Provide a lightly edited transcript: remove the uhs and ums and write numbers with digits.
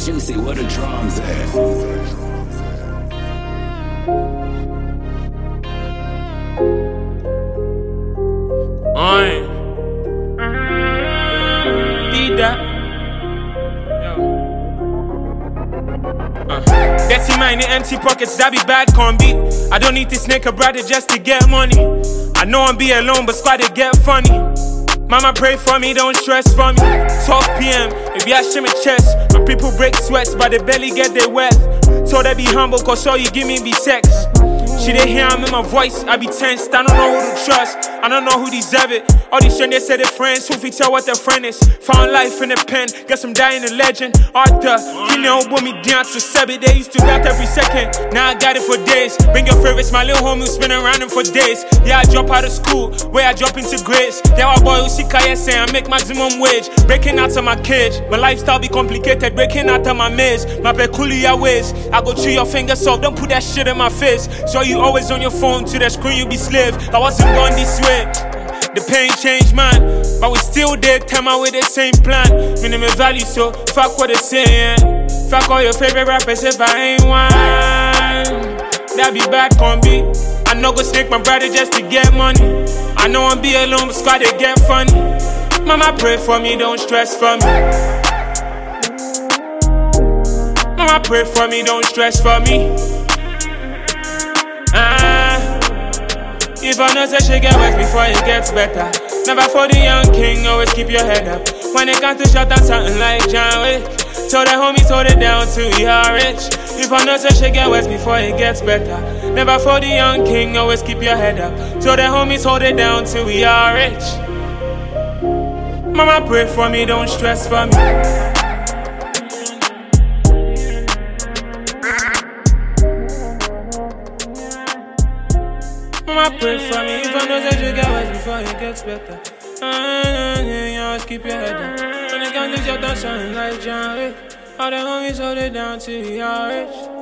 Juicy, where the drums at? Did that. Dirty mind in empty pockets, that be bad combi. I don't need to snake a brother just to get money. I know I'm be alone, but squad it get funny. Mama pray for me, don't stress for me. 12 p.m, if you ask my chest. My people break sweats, but they barely get their worth. So they be humble, cause all you give me be sex. She they hear I'm in my voice, I be tensed. I don't know who to trust, I don't know who deserve it. All these strangers say they're friends, who fi tell what their friend is. Found life in the pen, guess I'm dying a legend. Arthur, you know what me down to Sebby. They used to that every second, now I got it for days. Bring your favorites, my little homie who spin around them for days. Yeah, I drop out of school, where I drop into grades. Yeah, my boy who see KSA, I make maximum wage. Breaking out of my cage, my lifestyle be complicated. Breaking out of my maze, my peculiar ways. I go chew your fingers off, don't put that shit in my face. So you always on your phone, to the screen you be slave. I wasn't born this way, the pain changed man, but we still did time out with the same plan. Minimum value, so fuck what they saying. Fuck all your favorite rappers if I ain't one. That be bad combi. I know go snake my brother just to get money. I know I'm be alone, but squad they get funny. Mama pray for me, don't stress for me. Mama pray for me, don't stress for me. If I know say she get worse before it gets better. Never for the young king, always keep your head up. When it comes to shut down something like John Wick, so the homies hold it down till we are rich. If I know say she get worse before it gets better. Never for the young king, always keep your head up. So the homies hold it down till we are rich. Mama pray for me, don't stress for me. Mama pray for me, if I know that you get worse before it gets better. You always keep your head up. When it comes to shut down something like John Wick, all the homies hold it down till we are rich.